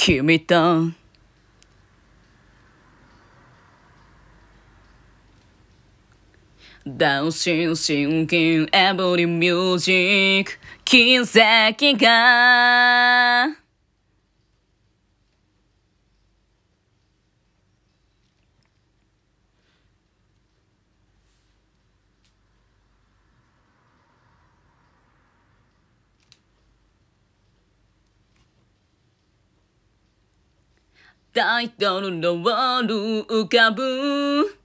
君とダウンシンシンキンエブリミュージック奇跡がタイトルロール浮かぶ